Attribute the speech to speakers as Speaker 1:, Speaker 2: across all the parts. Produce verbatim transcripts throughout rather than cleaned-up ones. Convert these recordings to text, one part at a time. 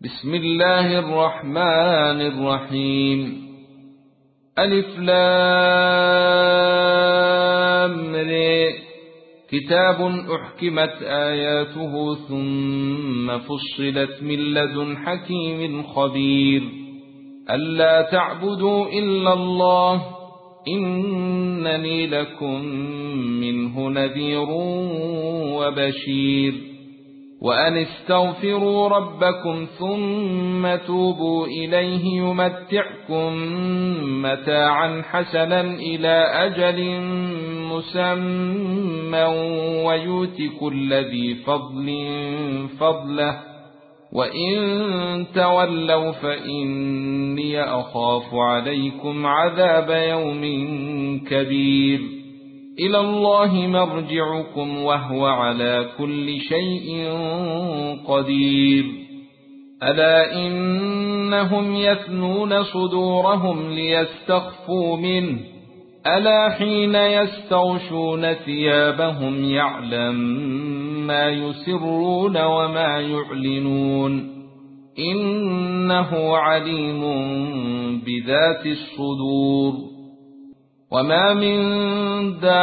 Speaker 1: بسم الله الرحمن الرحيم. ألف لام ر. كتاب أحكمت آياته ثم فصلت من لدن حكيم خبير. ألا تعبدوا إلا الله إنني لكم منه نذير وبشير. وأن استغفروا ربكم ثم توبوا إليه يمتعكم متاعا حسنا إلى أجل مسمى ويؤت كل ذي فضل فضله وإن تولوا فإني أخاف عليكم عذاب يوم كبير. إلى الله مرجعكم وهو على كل شيء قدير. ألا إنهم يثنون صدورهم ليستخفوا منه ألا حين يستغشون ثيابهم يعلم ما يسرون وما يعلنون إنه عليم بذات الصدور. وما من دابة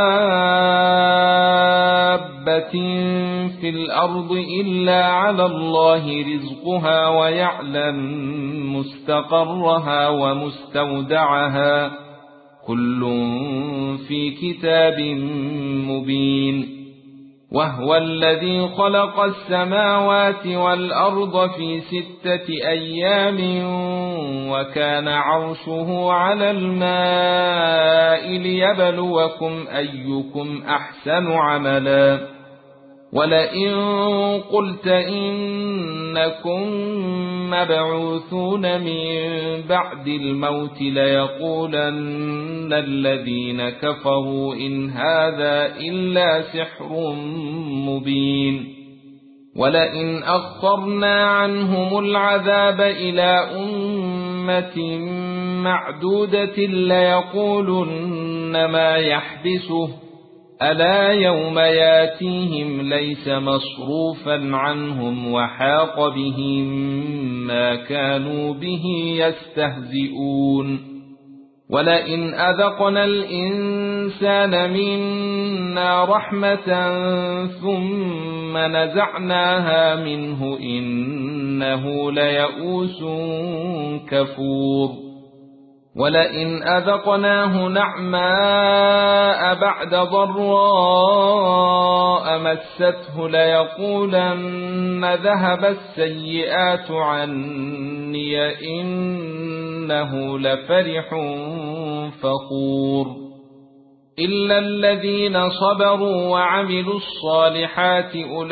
Speaker 1: في الأرض إلا على الله رزقها ويعلم مستقرها ومستودعها كل في كتاب مبين. وهو الذي خلق السماوات والأرض في ستة أيام وكان عرشه على الماء ليبلوكم أيكم أحسن عملا. ولئن قلت إنكم مبعوثون من بعد الموت ليقولن الذين كفروا إن هذا إلا سحر مبين. ولئن أخرنا عنهم العذاب إلى أمة معدودة ليقولن ما يحبسه ألا يوم ياتيهم ليس مصروفا عنهم وحاق بهم ما كانوا به يستهزئون. ولئن أذقنا الإنسان منا رحمة ثم نزعناها منه إنه ليئوس كفور. ولئن أذقناه نعماء بعد ضراء مسته ليقولن ذهب السيئات عني إنه لفرح فخور. إلا الذين صبروا وعملوا الصالحات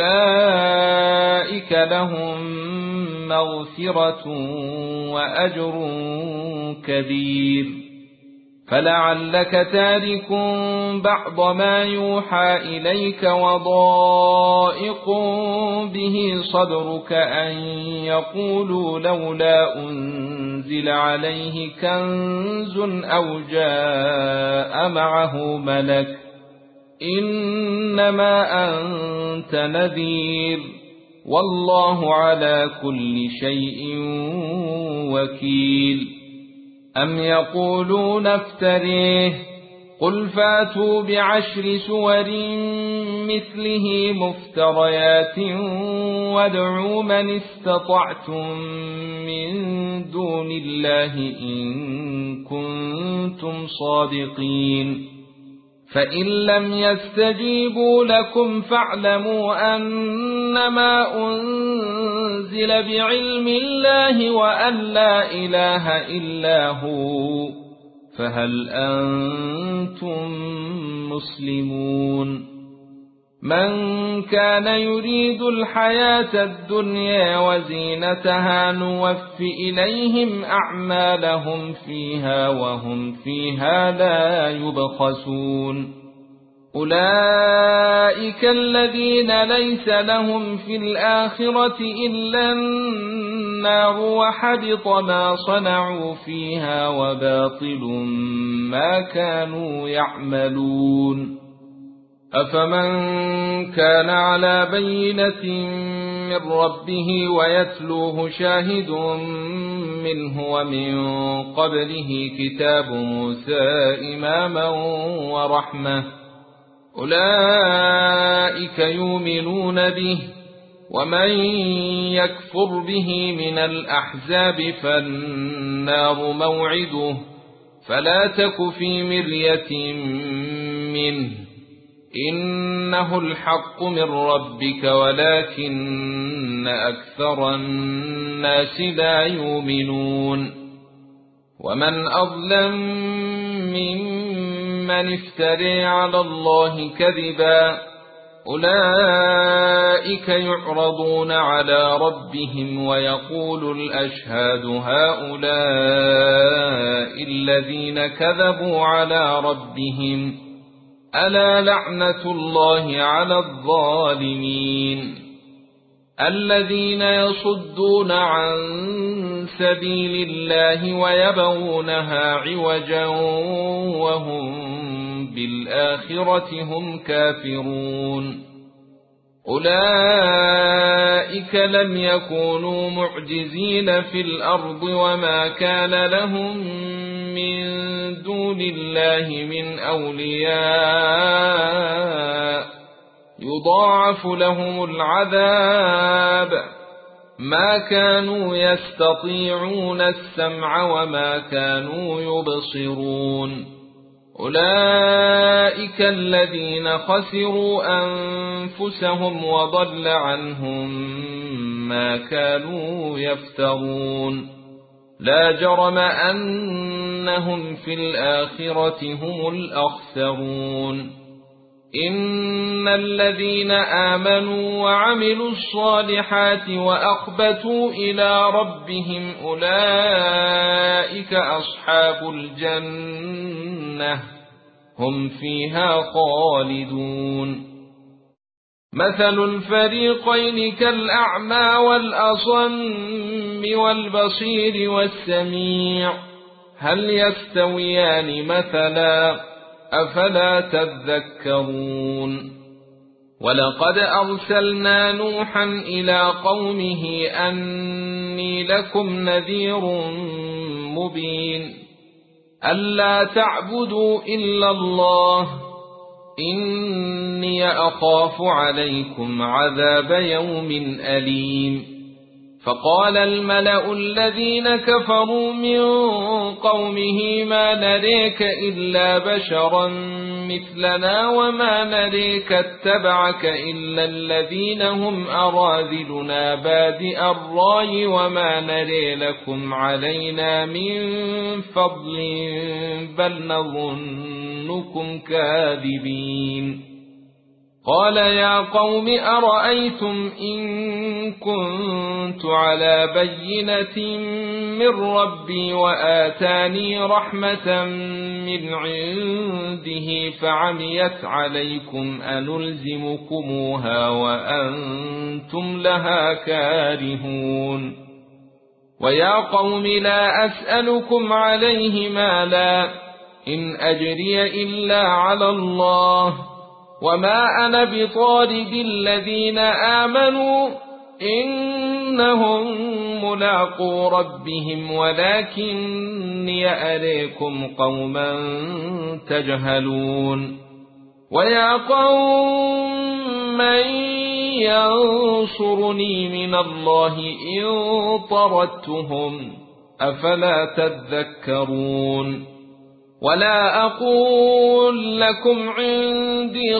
Speaker 1: أولئك لهم مغفرة وأجر كبير. فلعلك تارك بعض ما يوحى إليك وضائق به صدرك أن يقولوا لولا أنزل عليه كنز أو جاء معه ملك إنما أنت نذير والله على كل شيء وكيل. أم يقولون افتريه قل فاتوا بعشر سور مثله مفتريات وادعوا من استطعتم من دون الله إن كنتم صادقين. فإن لم يستجيبوا لكم فاعلموا أنما أنزل بعلم الله وأن لا إله إلا هو فهل أنتم مسلمون. من كان يريد الحياة الدنيا وزينتها نوف إليهم أعمالهم فيها وهم فيها لا يبخسون. أولئك الذين ليس لهم في الآخرة إلا النار وحبط ما صنعوا فيها وباطل ما كانوا يعملون. أفمن كان على بينة من ربه ويتلوه شاهد منه ومن قبله كتاب موسى إماما ورحمة أولئك يؤمنون به ومن يكفر به من الأحزاب فالنار موعده فلا تك في مرية منه إنه الحق من ربك ولكن أكثر الناس لا يؤمنون ومن أظلم ممن افترى على الله كذبا أولئك يعرضون على ربهم ويقول الأشهاد هؤلاء الذين كذبوا على ربهم ألا لعنة الله على الظالمين الذين يصدون عن سبيل الله ويبغونها عوجا وهم بالآخرة هم كافرون أولئك لم يكونوا معجزين في الأرض وما كان لهم من دون الله من أولياء يضاعف لهم العذاب ما كانوا يستطيعون السمع وما كانوا يبصرون أولئك الذين خسروا أنفسهم وضل عنهم ما كانوا يفترون لا جرم أنهم في الآخرة هم الأخسرون إن الذين آمنوا وعملوا الصالحات وأخبتوا إلى ربهم أولئك أصحاب الجنة هم فيها خالدون مثل الفريقين كالأعمى والأصم والبصير والسميع هل يستويان مثلا أفلا تذكرون ولقد أرسلنا نوحا إلى قومه أني لكم نذير مبين ألا تعبدوا إلا الله إني أخاف عليكم عذاب يوم أليم فقال الملأ الذين كفروا من قومه ما نريك إلا بشرا مثلنا وما نريك اتبعك إلا الذين هم أراذلنا بادئ الرأي وما نري لكم علينا من فضل بل نظنكم كاذبين قال يا قوم أرأيتم إن كنت على بينة من ربي وآتاني رحمة من عنده فعميت عليكم أنلزمكموها وأنتم لها كارهون ويا قوم لا أسألكم عليه مالا إن أجري إلا على الله وما أنا بطارد الذين آمنوا إنهم ملاقو ربهم ولكني أريكم قوما تجهلون ويا قوم من ينصرني من الله إن طردتهم أفلا تذكرون ولا أقول لكم عندي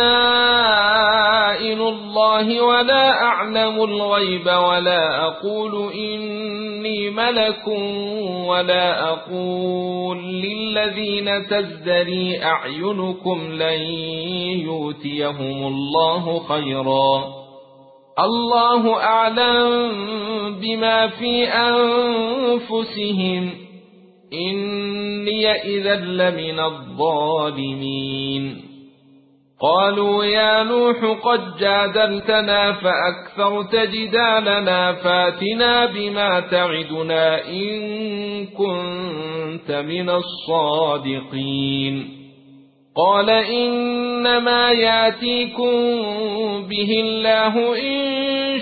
Speaker 1: خزائن الله ولا أعلم الغيب ولا أقول إني ملك ولا أقول للذين تزدري أعينكم لن يؤتيهم الله خيرا الله أعلم بما في أنفسهم إني إذا لمن الظالمين قالوا يا نوح قد جادلتنا فأكثرت جدالنا فاتنا بما تعدنا إن كنت من الصادقين قال إنما ياتيكم به الله إن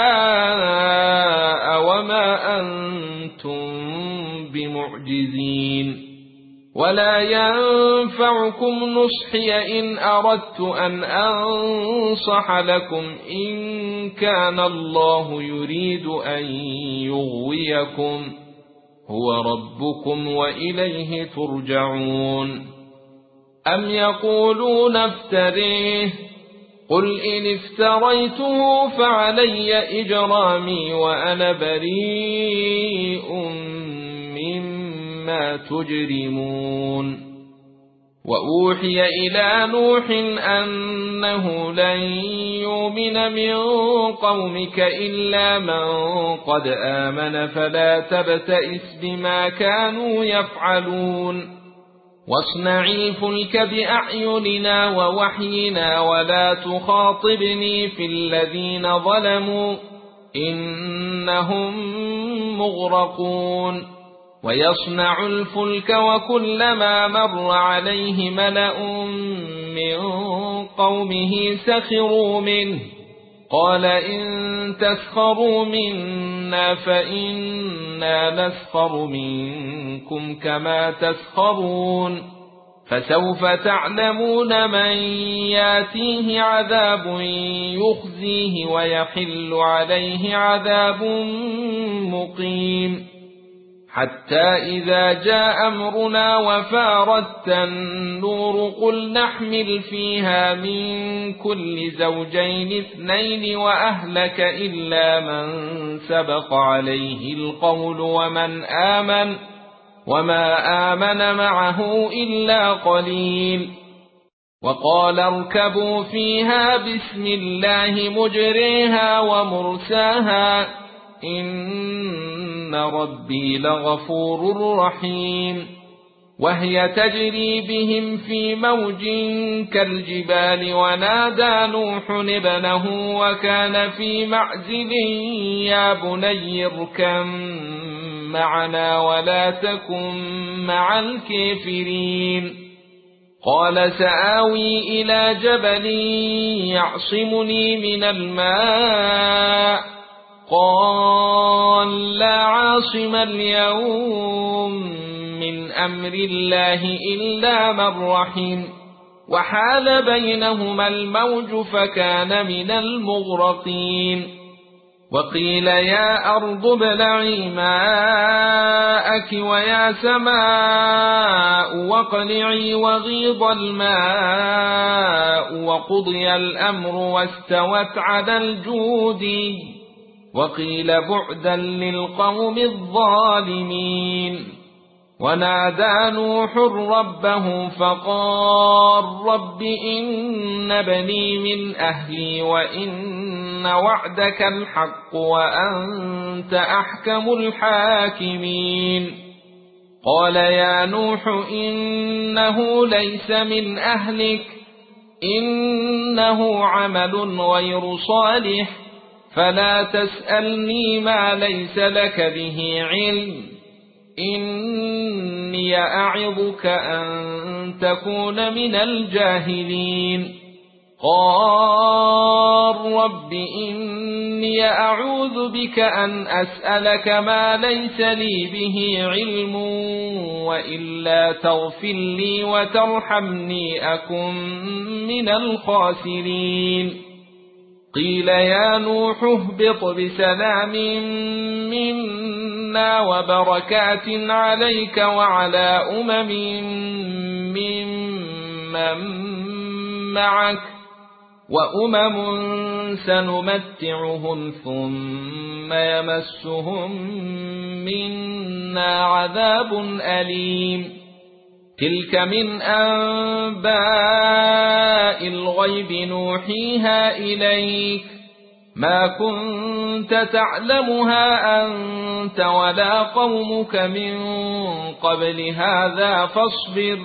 Speaker 1: شاء وما أنتم بمعجزين ولا ينفعكم نصحي إن أردت أن أنصح لكم إن كان الله يريد أن يغويكم هو ربكم وإليه ترجعون أم يقولون افتريه قل إن افتريته فعلي إجرامي وأنا بريء مما تجرمون وأوحي إلى نوح أنه لن يؤمن من قومك إلا من قد آمن فلا تبتئس بما كانوا يفعلون واصنع الفلك بأعيننا ووحينا ولا تخاطبني في الذين ظلموا إنهم مغرقون ويصنع الفلك وكلما مر عليه ملأ من قومه سخروا منه قال إن تسخروا منا فإنا نسخر منكم كما تسخرون فسوف تعلمون من ياتيه عذاب يخزيه ويحل عليه عذاب مقيم حتى إذا جاء أمرنا وفارت النور قل نحمل فيها من كل زوجين اثنين وأهلك إلا من سبق عليه القول ومن آمن وما آمن معه إلا قليل وقال اركبوا فيها بسم الله مجريها ومرساها إن ربي لغفور رحيم وهي تجري بهم في موج كالجبال ونادى نوح ابنه وكان في معزل يا بني اركب معنا ولا تكن مع الكافرين قال سآوي إلى جبل يعصمني من الماء قال لا عاصم اليوم من أمر الله إلا من رحم وحال بينهما الموج فكان من المغرقين وقيل يا أرض ابلعي ماءك ويا سماء واقلعي وغيض الماء وقضي الأمر واستوت على الجود وقيل بعدا للقوم الظالمين ونادى نوح ربه فقال رب إن بني من أهلي وإن وعدك الحق وأنت أحكم الحاكمين قال يا نوح إنه ليس من أهلك إنه عمل غير صالح فلا تسألني ما ليس لك به علم إني أعظك أن تكون من الجاهلين قال رب إني أعوذ بك أن أسألك ما ليس لي به علم وإلا تغفر لي وترحمني أكن من الخاسرين قيل يا نوح اهبط بسلام منا وبركات عليك وعلى أمم ممن معك وأمم سنمتعهم ثم يمسهم منا عذاب أليم تلك من أنباء الغيب نوحيها إليك ما كنت تعلمها أنت ولا قومك من قبل هذا فاصبر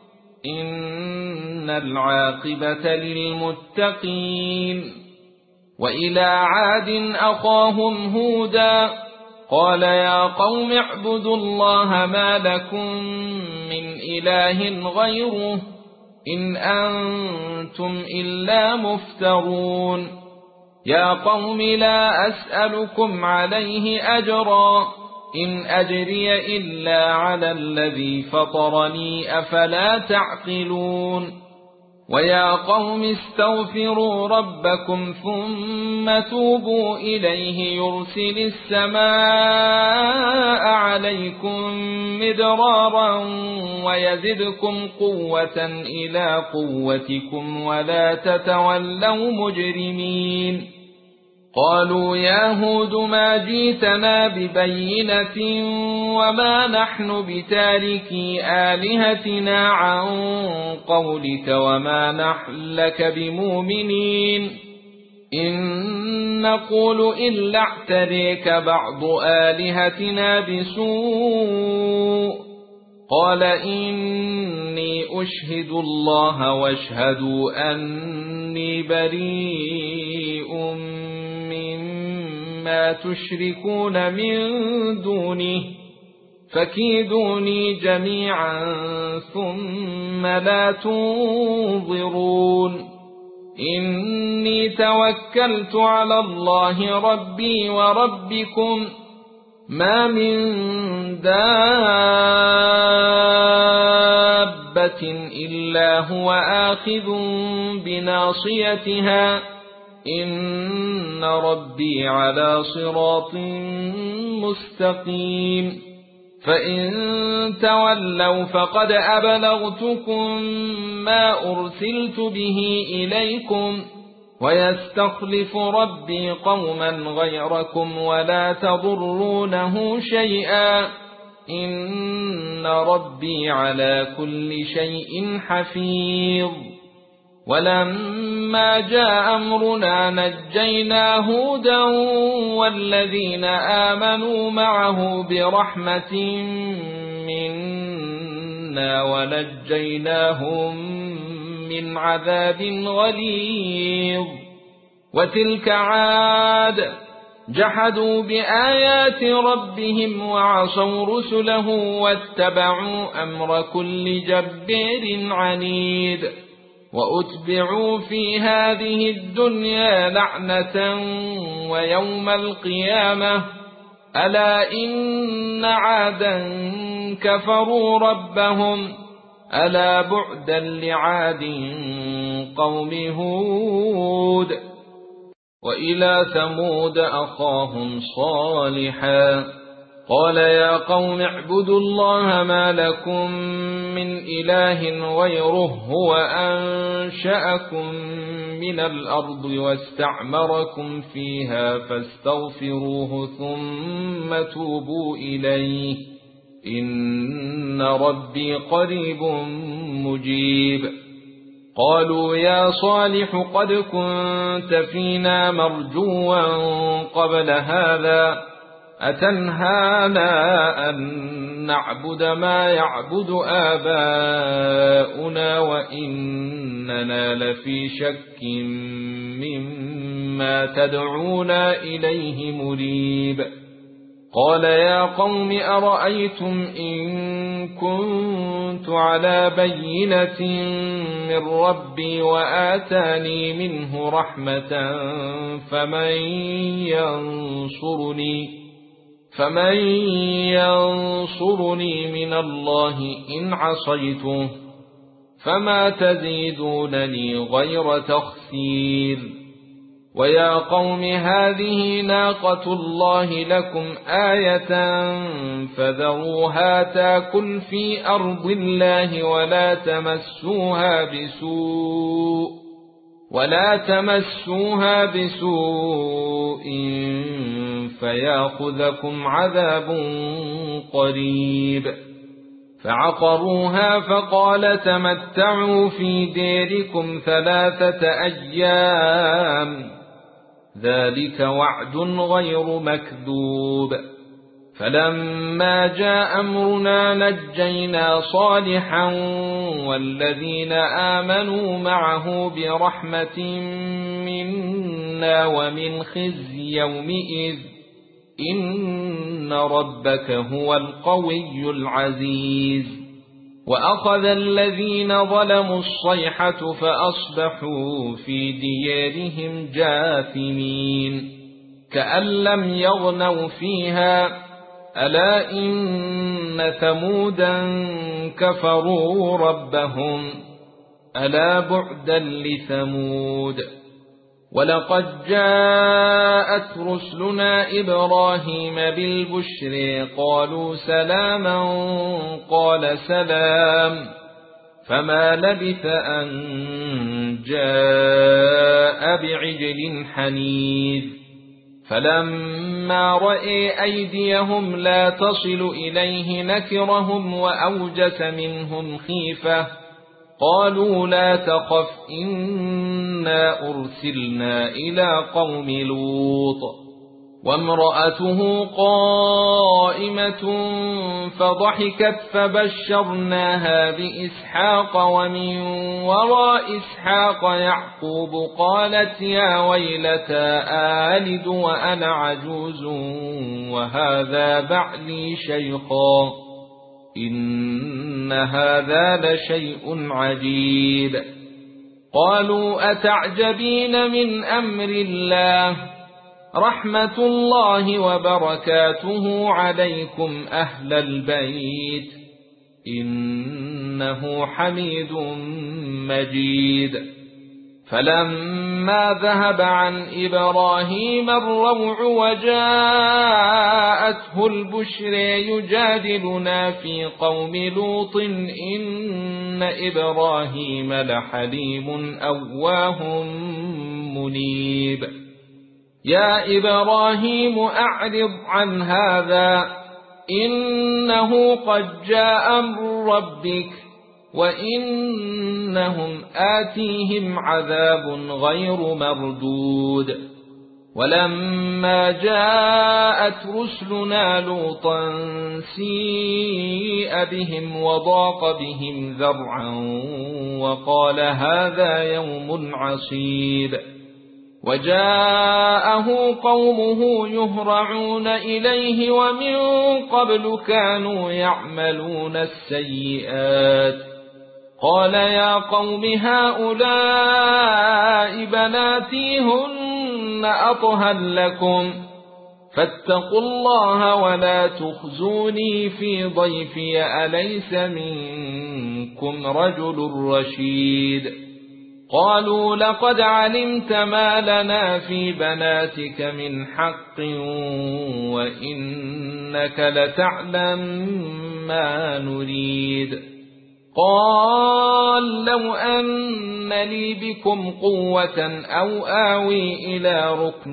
Speaker 1: إن العاقبة للمتقين وإلى عاد أخاهم هودا قال يا قوم اعبدوا الله ما لكم من إله غيره إن أنتم إلا مفترون يا قوم لا أسألكم عليه أجرا إن أجري إلا على الذي فطرني أفلا تعقلون ويا قوم استغفروا ربكم ثم توبوا إليه يرسل السماء عليكم مدرارا ويزدكم قوة إلى قوتكم ولا تتولوا مجرمين قالوا يا هود ما جئتنا ببينة وما نحن بتاركي آلهتنا عن قولك وما نحن لك بمؤمنين إن نقول إلا اعتريك بعض آلهتنا بسوء قال إني أشهد الله واشهدوا أني بريء مما تشركون من دونه فكيدوني جميعا ثم لا تنظرون إني توكلت على الله ربي وربكم ما من دابة إلا هو آخذ بناصيتها إن ربي على صراط مستقيم فإن تولوا فقد أبلغتكم ما أرسلت به إليكم ويستخلف ربي قوما غيركم ولا تضرونه شيئا إن ربي على كل شيء حفيظ ولما جاء أمرنا نجينا هودا والذين آمنوا معه برحمة منا ونجيناهم من عذاب غليظ وتلك عاد جحدوا بآيات ربهم وعصوا رسله واتبعوا أمر كل جبار عنيد وأتبعوا في هذه الدنيا لعنة ويوم القيامة ألا إن عادا كفروا ربهم ألا بعدا لعاد قوم هود وإلى ثمود أخاهم صالحا قال يا قوم اعبدوا الله ما لكم من إله غيره هو أنشأكم من الأرض واستعمركم فيها فاستغفروه ثم توبوا إليه إن ربي قريب مجيب قالوا يا صالح قد كنت فينا مرجوا قبل هذا أتنهانا أن نعبد ما يعبد آباؤنا وإننا لفي شك مما تدعونا إليه مريب قال يا قوم أرأيتم إن كنت على بينة من ربي وآتاني منه رحمة فمن ينصرني فمن ينصرني من الله إن عصيته فما تزيدونني غير تخسير ويا قوم هذه ناقة الله لكم آية فذروها تاكل في أرض الله ولا تمسوها بسوء ولا تمسوها بسوء فياخذكم عذاب قريب فعقروها فقال تمتعوا في ديركم ثلاثة أيام ذلك وعد غير مكذوب فلما جاء أمرنا نجينا صالحا والذين آمنوا معه برحمة منا ومن خزي يومئذ إن ربك هو القوي العزيز وأخذ الذين ظلموا الصيحة فأصبحوا في ديارهم جاثمين كأن لم يغنوا فيها ألا إن ثمودا كفروا ربهم ألا بعدا لثمود ولقد جاءت رسلنا إبراهيم بالبشر قالوا سلاما قال سلام فما لبث أن جاء بعجل حنيذ فلما رأى أيديهم لا تصل إليه نكرهم وأوجس منهم خيفة قالوا لا تخف إنا أرسلنا إلى قوم لوط وامرأته قائمة فضحكت فبشرناها بإسحاق ومن وراء إسحاق يعقوب قالت يا ويلتى آلد وأنا عجوز وهذا بعلي شيخا إن هذا لشيء عجيب قالوا أتعجبين من أمر الله رحمة الله وبركاته عليكم أهل البيت إنه حميد مجيد فلما ذهب عن إبراهيم الروع وجاءته البشر يجادلنا في قوم لوط إن إبراهيم لحليم أواه منيب يا إبراهيم أعرض عن هذا إنه قد جاء أمر ربك وإنهم آتيهم عذاب غير مردود ولما جاءت رسلنا لوطا سيء بهم وضاق بهم ذرعا وقال هذا يوم عصيب وجاءه قومه يهرعون إليه ومن قبل كانوا يعملون السيئات قال يا قوم هؤلاء بناتي هن أطهر لكم فاتقوا الله ولا تخزوني في ضيفي أليس منكم رجل رشيد قالوا لقد علمت ما لنا في بناتك من حق وإنك لتعلم ما نريد قال لو أن لي بكم قوة أو آوي إلى ركن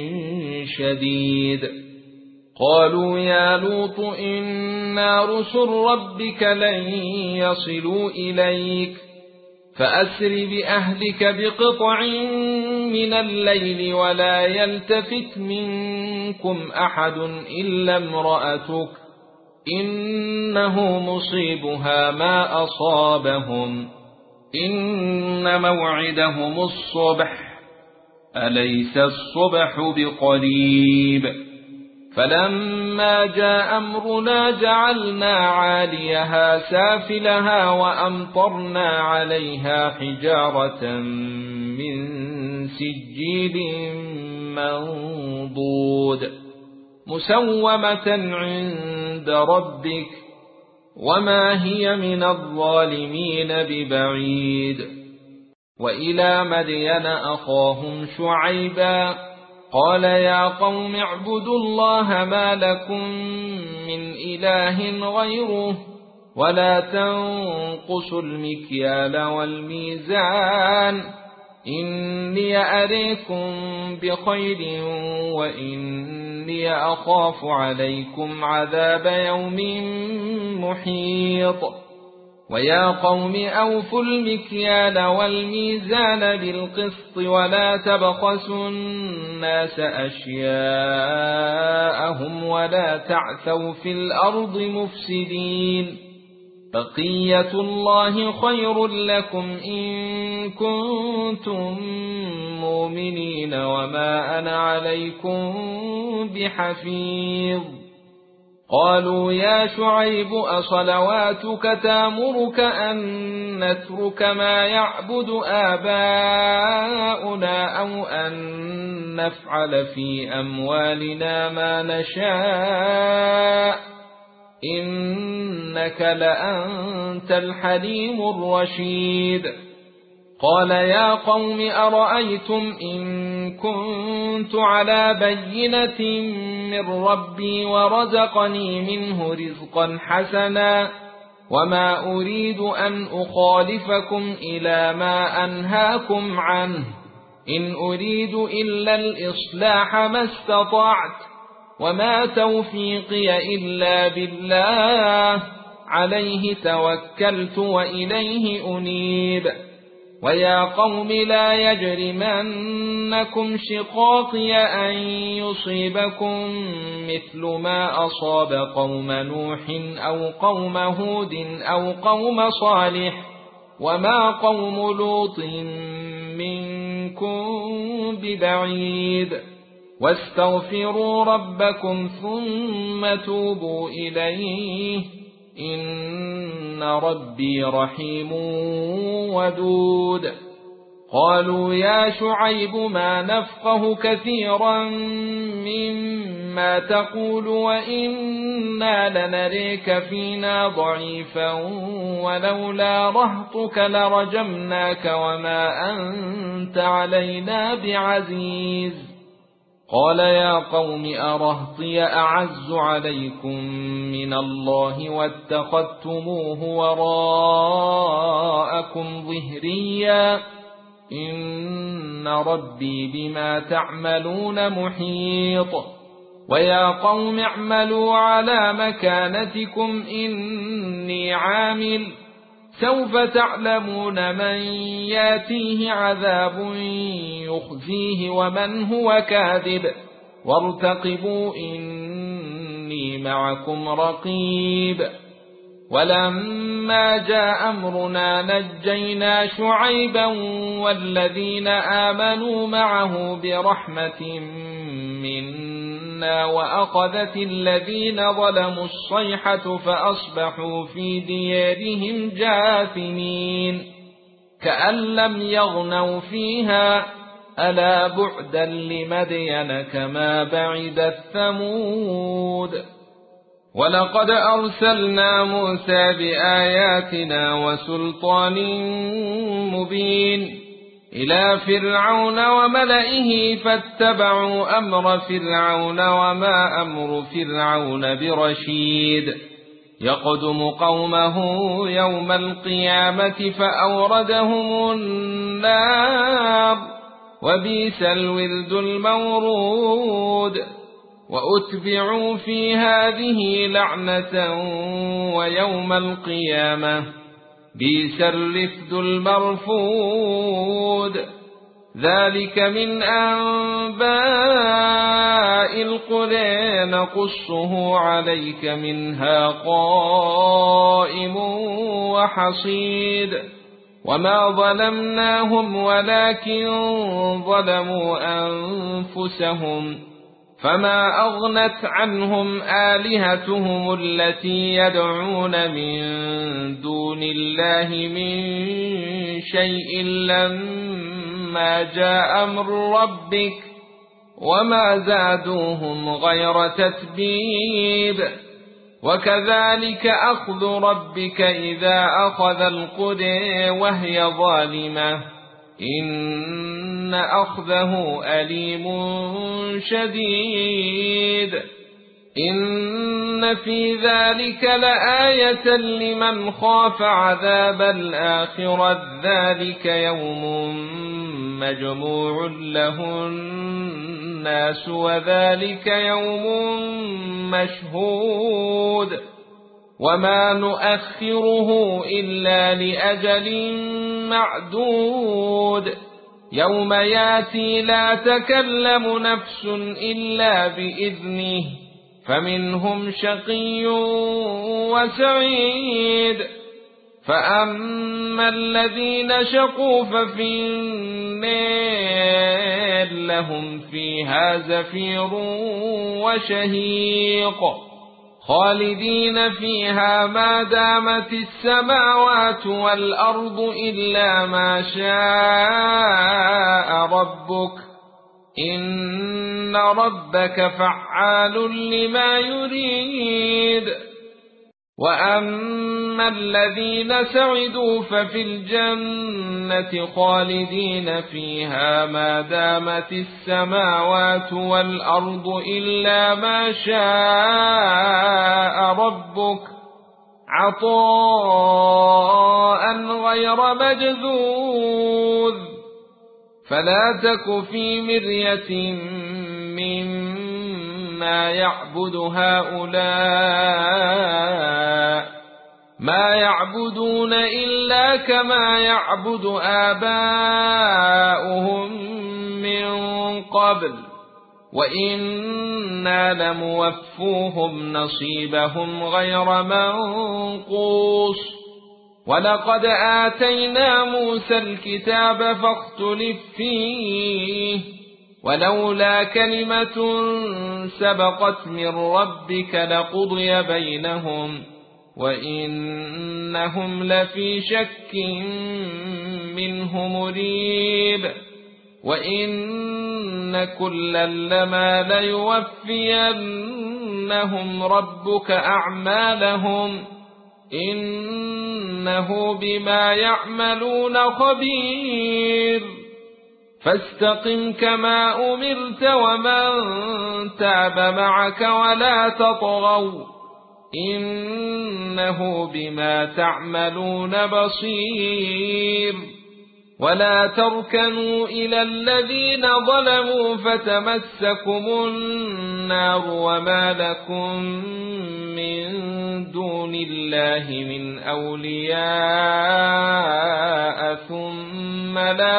Speaker 1: شديد قالوا يا لوط إنا رسل ربك لن يصلوا إليك فأسر بأهلك بقطع من الليل ولا يلتفت منكم أحد إلا امرأتك إنه مصيبها ما أصابهم إن موعدهم الصبح أليس الصبح بقريب فلما جاء أمرنا جعلنا عاليها سافلها وأمطرنا عليها حجارة من سجيل منضود مسومة عند ربك وما هي من الظالمين ببعيد وإلى مدين أخاهم شعيبا قال يا قوم اعبدوا الله ما لكم من إله غيره ولا تنقصوا المكيال والميزان إني أريكم بخير وإني أخاف عليكم عذاب يوم محيط ويا قوم أوفوا المكيال والميزان بالقسط ولا تبخسوا الناس أشياءهم ولا تعثوا في الأرض مفسدين بقية الله خير لكم إن كنتم مؤمنين وما أنا عليكم بحفيظ قالوا يا شعيب أصلواتك تأمرك أن نترك ما يعبد آباؤنا أو أن نفعل في أموالنا ما نشاء إنك لأنت الحليم الرشيد. قال يا قوم أرأيتم إن كنت على بينة من ربي ورزقني منه رزقا حسنا وما أريد أن أخالفكم إلى ما أنهاكم عنه إن أريد إلا الإصلاح ما استطعت وما توفيقي إلا بالله عليه توكلت وإليه أنيب. ويا قوم لا يجرمنكم شقاقي أن يصيبكم مثل ما أصاب قوم نوح أو قوم هود أو قوم صالح وما قوم لوط منكم ببعيد واستغفروا ربكم ثم توبوا إليه إن ربي رحيم ودود. قالوا يا شعيب ما نفقه كثيرا مما تقول وإنا لنريك فينا ضعيفا ولولا رهطك لرجمناك وما أنت علينا بعزيز. قال يا قوم أرهطي أعز عليكم من الله واتخذتموه وراءكم ظهريا إن ربي بما تعملون محيط. ويا قوم اعملوا على مكانتكم إني عامل سوف تعلمون من ياتيه عذاب يخزيه ومن هو كاذب وارتقبوا إني معكم رقيب. ولما جاء أمرنا نجينا شعيبا والذين آمنوا معه برحمة منا وأخذت الذين ظلموا الصيحة فأصبحوا في ديارهم جاثمين كأن لم يغنوا فيها ألا بعدا لمدين كما بعدت ثمود. ولقد أرسلنا موسى بآياتنا وسلطان مبين إلى فرعون وملئه فاتبعوا أمر فرعون وما أمر فرعون برشيد يقدم قومه يوم القيامة فأوردهم النار وبئس الورد المورود. وأتبعوا في هذه لعنة ويوم القيامة بئس الرفد المرفود. ذلك من أنباء القرى نقصه عليك منها قائم وحصيد. وما ظلمناهم ولكن ظلموا أنفسهم فما أغنت عنهم آلهتهم التي يدعون من دون الله من شيء لما جاء أمر ربك وما زادوهم غير تتبيب. وكذلك أخذ ربك إذا أخذ القرى وهي ظالمة إن أخذه أليم شديد. إن في ذلك لآية لمن خاف عذاب الآخرة ذلك يوم مجموع له الناس وذلك يوم مشهود وما نؤخره إلا لأجل معدود. يوم ياتي لا تكلم نفس إلا بإذنه فمنهم شقي وسعيد. فأما الذين شقوا ففي النار لهم فيها زفير وشهيق خالدين فيها ما دامت السماوات والأرض إلا ما شاء ربك إن ربك فعال لما يريد. وأما الذين سعدوا ففي الجنة خالدين فيها ما دامت السماوات والأرض إلا ما شاء ربك عطاء غير مجذوذ. فلا تك في مرية مما يعبد هؤلاء ما يعبدون إلا كما يعبد آباؤهم من قبل وإنا لموفوهم نصيبهم غير منقوص. ولقد آتينا موسى الكتاب فاختلف فيه ولولا كلمة سبقت من ربك لقضي بينهم وإنهم لفي شك منه مريب. وإن كلا لما ليوفينهم ربك أعمالهم إنه بما يعملون خبير. فاستقم كما أمرت ومن تاب معك ولا تطغوا إنه بما تعملون بصير. ولا تركنوا إلى الذين ظلموا فتمسكم النار وما لكم من دون الله من أولياء ثم لا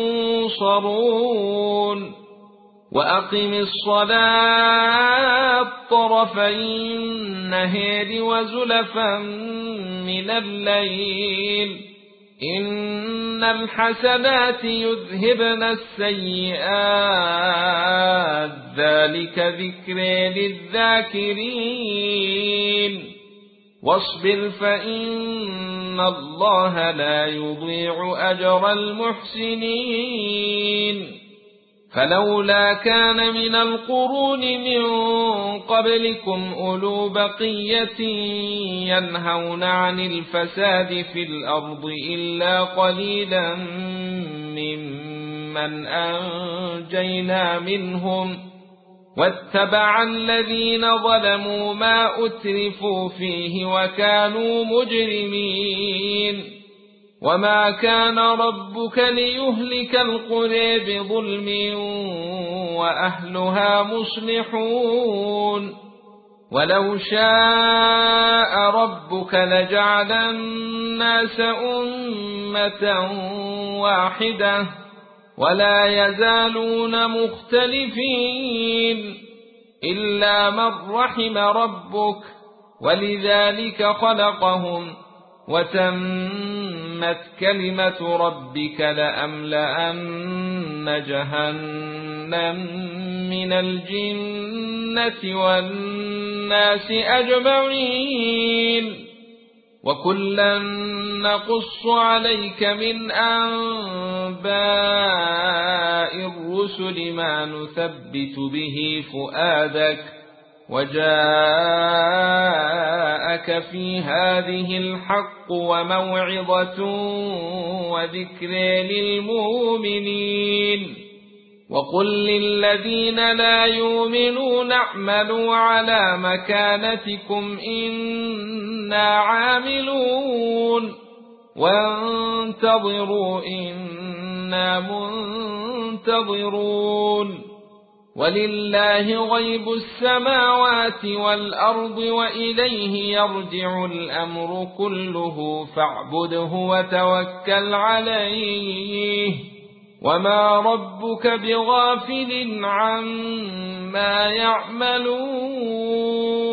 Speaker 1: تنصرون. وأقم الصلاة طرفي النهار وزلفا من الليل إن الحسنات يذهبن السيئات ذلك ذكر للذاكرين. واصبر فإن الله لا يضيع أجر المحسنين. فلولا كان من القرون من قبلكم أولو بقية ينهون عن الفساد في الأرض إلا قليلا ممن أنجينا منهم واتبع الذين ظلموا ما أترفوا فيه وكانوا مجرمين. وما كان ربك ليهلك القرى بظلم وأهلها مصلحون. ولو شاء ربك لجعل الناس أمة واحدة ولا يزالون مختلفين إلا من رحم ربك ولذلك خلقهم وتمت كلمة ربك لأملأن جهنم من الجنة والناس أجمعين. وكلا نقص عليك من أنباء الرسل ما نثبت به فؤادك وجاءك في هذه الحق وموعظة وذكر للمؤمنين. وقل للذين لا يؤمنون اعملوا على مكانتكم إنا عاملون وانتظروا إنا منتظرون. ولله غيب السماوات والأرض وإليه يرجع الأمر كله فاعبده وتوكل عليه وما ربك بغافل عما يعملون.